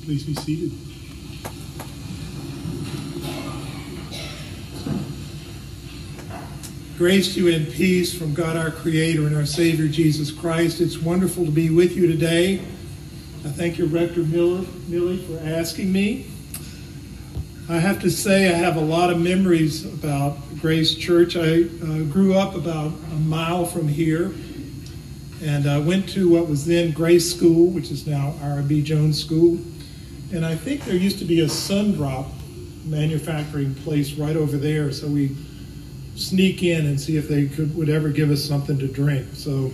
Please be seated. Grace to you and peace from God our Creator and our Savior Jesus Christ. It's wonderful to be with you today. I thank your Rector Millie for asking me. I have to say I have a lot of memories about Grace Church. I grew up about a mile from here, and I went to what was then Grace School, which is now R.B. Jones School. And I think there used to be a Sundrop manufacturing place right over there, so we sneak in and see if they would ever give us something to drink. So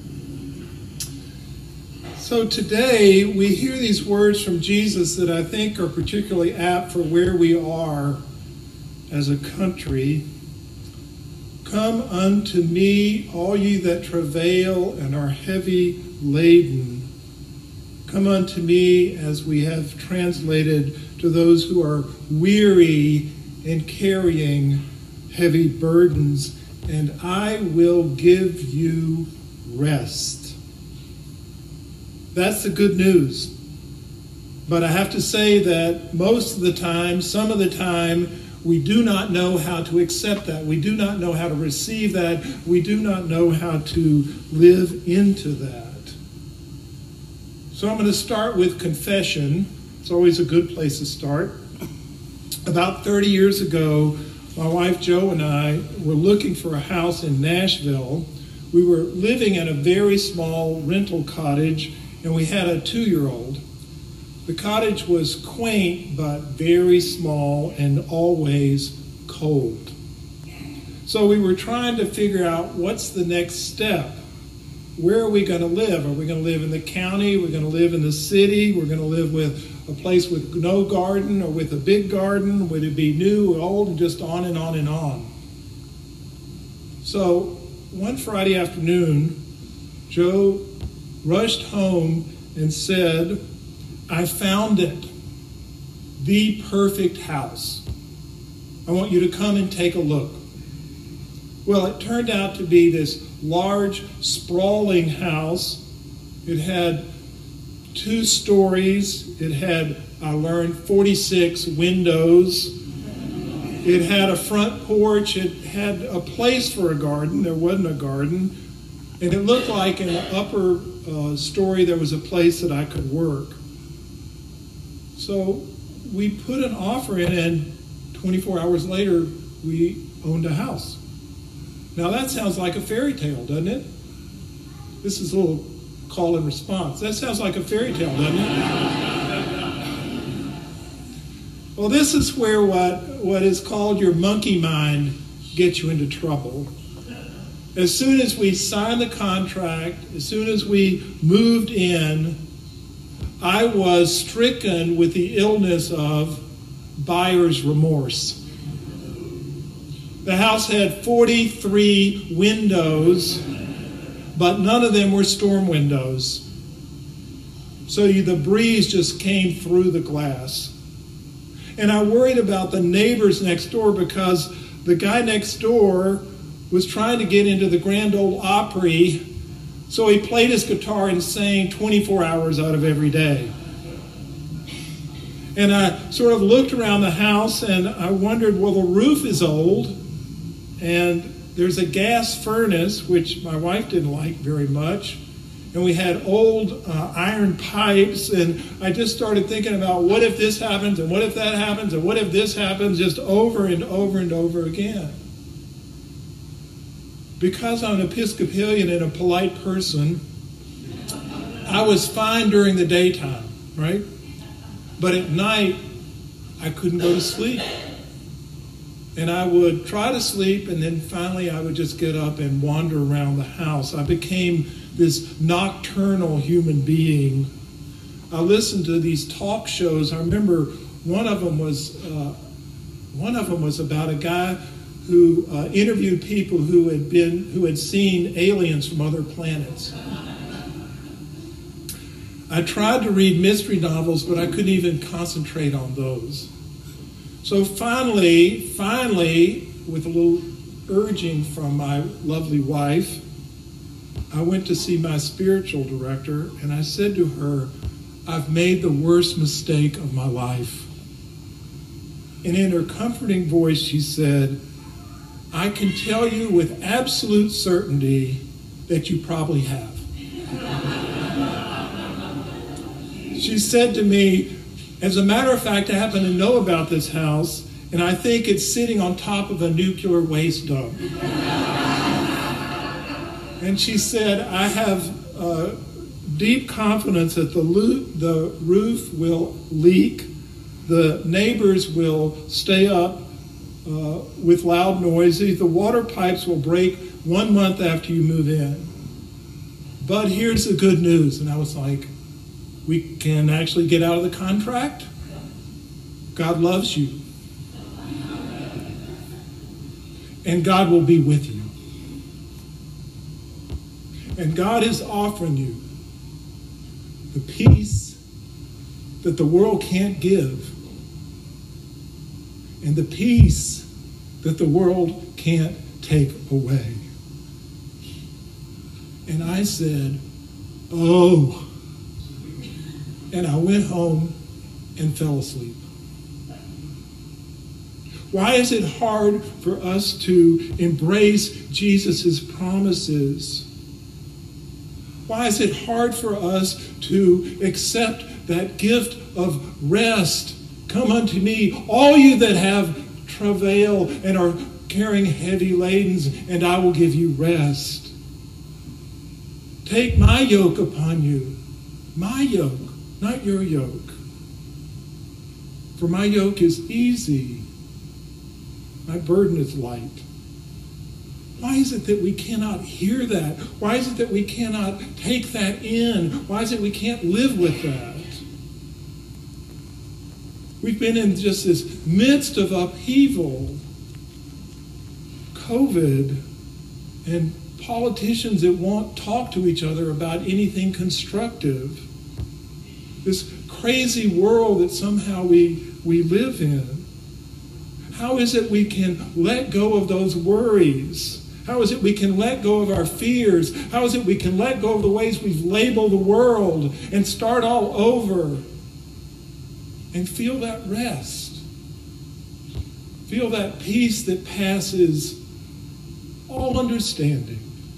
today we hear these words from Jesus that I think are particularly apt for where we are as a country. Come unto me, all ye that travail and are heavy laden. Come unto me, as we have translated, to those who are weary and carrying heavy burdens, and I will give you rest. That's the good news. But I have to say that most of the time, some of the time, we do not know how to accept that. We do not know how to receive that. We do not know how to live into that. So I'm going to start with confession. It's always a good place to start. About 30 years ago, my wife Jo and I were looking for a house in Nashville. We were living in a very small rental cottage, and we had a 2-year-old. The cottage was quaint, but very small and always cold. So we were trying to figure out what's the next step. Where are we going to live? Are we going to live in the county? We're going to live in the city? We're going to live with a place with no garden or with a big garden? Would it be new or old? And just on and on and on. So one Friday afternoon, Jo rushed home and said, I found it. The perfect house. I want you to come and take a look. Well, it turned out to be this large, sprawling house. It had 2 stories. It had, I learned, 46 windows. It had a front porch. It had a place for a garden. There wasn't a garden. And it looked like in the upper story there was a place that I could work. So we put an offer in, and 24 hours later, we owned a house. Now that sounds like a fairy tale, doesn't it? This is a little call and response. That sounds like a fairy tale, doesn't it? Well, this is where what is called your monkey mind gets you into trouble. As soon as we signed the contract, as soon as we moved in, I was stricken with the illness of buyer's remorse. The house had 43 windows, but none of them were storm windows. So the breeze just came through the glass. And I worried about the neighbors next door because the guy next door was trying to get into the Grand Ole Opry, so he played his guitar and sang 24 hours out of every day. And I sort of looked around the house and I wondered, well, the roof is old, and there's a gas furnace, which my wife didn't like very much. And we had old iron pipes. And I just started thinking about what if this happens, and what if that happens, and what if this happens, just over and over and over again. Because I'm an Episcopalian and a polite person, I was fine during the daytime, right? But at night, I couldn't go to sleep. And I would try to sleep, and then finally I would just get up and wander around the house. I became this nocturnal human being. I listened to these talk shows. I remember one of them was about a guy who interviewed people who had seen aliens from other planets. I tried to read mystery novels, but I couldn't even concentrate on those. So finally, with a little urging from my lovely wife, I went to see my spiritual director, and I said to her, I've made the worst mistake of my life. And in her comforting voice, she said, I can tell you with absolute certainty that you probably have. She said to me, as a matter of fact, I happen to know about this house, and I think it's sitting on top of a nuclear waste dump. And she said, I have deep confidence that the roof will leak, the neighbors will stay up with loud noises, the water pipes will break 1 month after you move in. But here's the good news. And I was like, we can actually get out of the contract? God loves you. And God will be with you. And God is offering you the peace that the world can't give, and the peace that the world can't take away. And I said, oh. And I went home and fell asleep. Why is it hard for us to embrace Jesus' promises? Why is it hard for us to accept that gift of rest? Come unto me, all you that have travail and are carrying heavy ladens, and I will give you rest. Take my yoke upon you. My yoke, not your yoke. For my yoke is easy. My burden is light. Why is it that we cannot hear that? Why is it that we cannot take that in? Why is it we can't live with that? We've been in just this midst of upheaval, COVID, and politicians that won't talk to each other about anything constructive. This crazy world that somehow we live in. How is it we can let go of those worries? How is it we can let go of our fears? How is it we can let go of the ways we've labeled the world and start all over and feel that rest? Feel that peace that passes all understanding.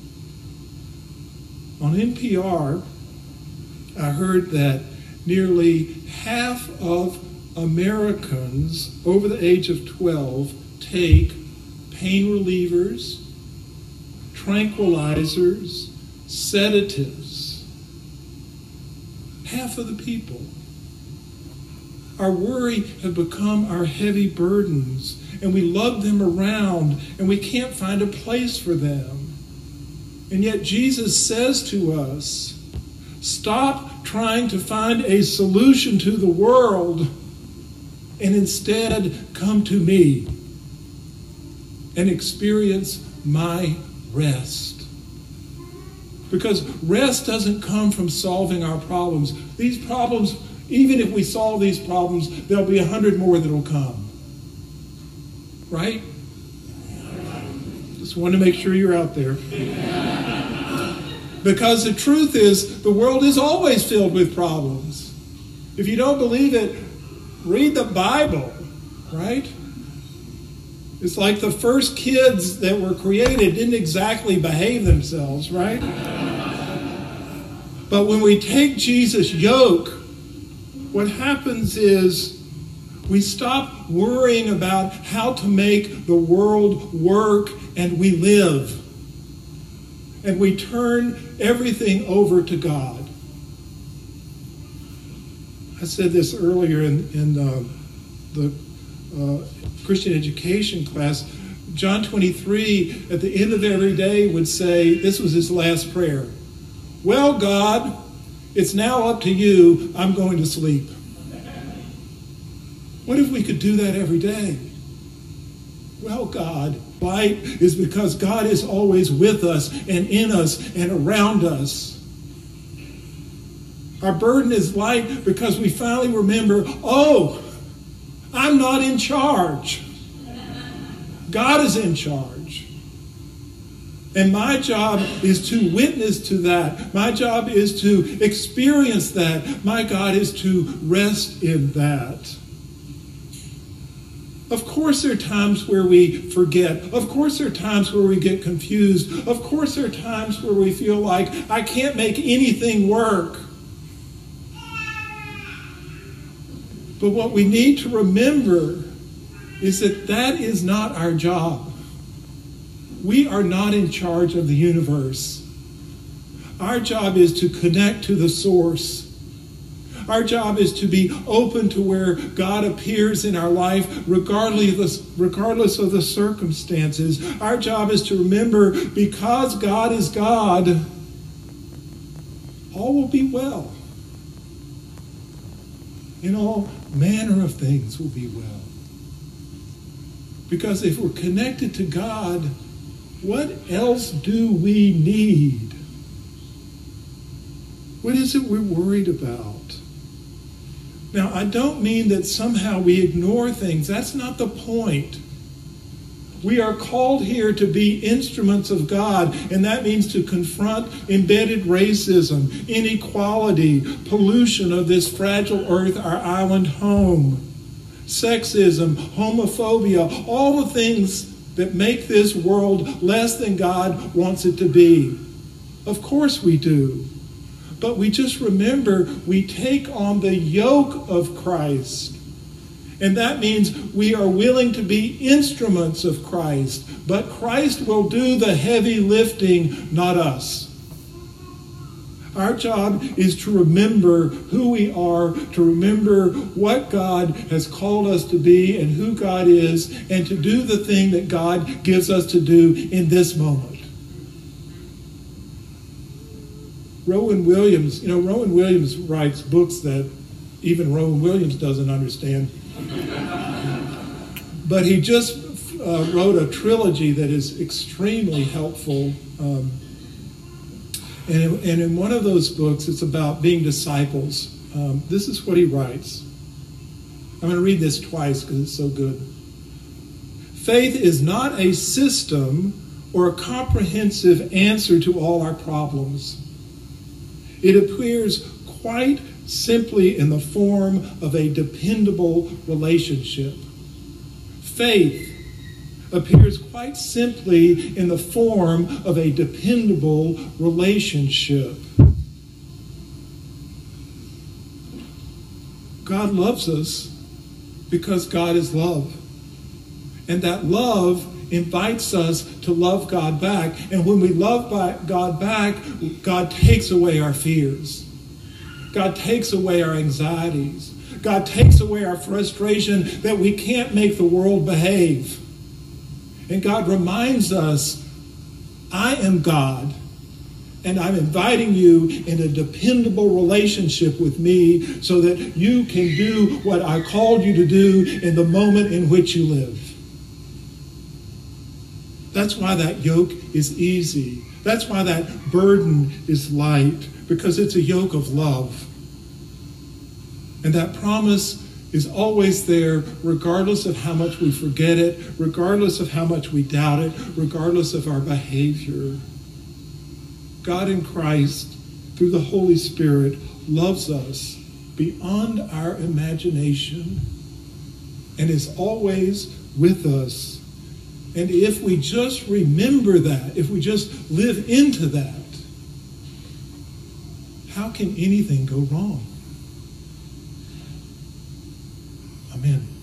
On NPR, I heard that nearly half of Americans over the age of 12 take pain relievers, tranquilizers, sedatives. Half of the people. Our worry have become our heavy burdens, and we lug them around, and we can't find a place for them. And yet Jesus says to us, stop trying to find a solution to the world, and instead come to me and experience my rest. Because rest doesn't come from solving our problems. These problems, even if we solve these problems, there'll be 100 more that'll come. Right? Just want to make sure you're out there. Because the truth is, the world is always filled with problems. If you don't believe it, read the Bible, right? It's like the first kids that were created didn't exactly behave themselves, right? But when we take Jesus' yoke, what happens is we stop worrying about how to make the world work, and we live. And we turn everything over to God. I said this earlier in the Christian education class. John 23, at the end of every day, would say, this was his last prayer. Well, God, it's now up to you. I'm going to sleep. What if we could do that every day? Well, God, light is because God is always with us and in us and around us. Our burden is light because we finally remember, oh, I'm not in charge. God is in charge. And my job is to witness to that. My job is to experience that. My God is to rest in that. Of course there are times where we forget. Of course there are times where we get confused. Of course there are times where we feel like I can't make anything work. But what we need to remember is that that is not our job. We are not in charge of the universe. Our job is to connect to the source. Our job is to be open to where God appears in our life regardless of the circumstances. Our job is to remember, because God is God, all will be well. In all manner of things will be well. Because if we're connected to God, what else do we need? What is it we're worried about? Now, I don't mean that somehow we ignore things. That's not the point. We are called here to be instruments of God, and that means to confront embedded racism, inequality, pollution of this fragile earth, our island home, sexism, homophobia, all the things that make this world less than God wants it to be. Of course we do. But we just remember we take on the yoke of Christ. And that means we are willing to be instruments of Christ. But Christ will do the heavy lifting, not us. Our job is to remember who we are, to remember what God has called us to be and who God is, and to do the thing that God gives us to do in this moment. Rowan Williams writes books that even Rowan Williams doesn't understand. But he just wrote a trilogy that is extremely helpful. And in one of those books, it's about being disciples. This is what he writes. I'm going to read this twice because it's so good. Faith is not a system or a comprehensive answer to all our problems. It appears quite simply in the form of a dependable relationship. Faith appears quite simply in the form of a dependable relationship. God loves us because God is love. And that love invites us to love God back. And when we love God back, God takes away our fears. God takes away our anxieties. God takes away our frustration that we can't make the world behave. And God reminds us, I am God, and I'm inviting you in a dependable relationship with me so that you can do what I called you to do in the moment in which you live. That's why that yoke is easy. That's why that burden is light, because it's a yoke of love. And that promise is always there, regardless of how much we forget it, regardless of how much we doubt it, regardless of our behavior. God in Christ, through the Holy Spirit, loves us beyond our imagination and is always with us. And if we just remember that, if we just live into that, how can anything go wrong? Amen.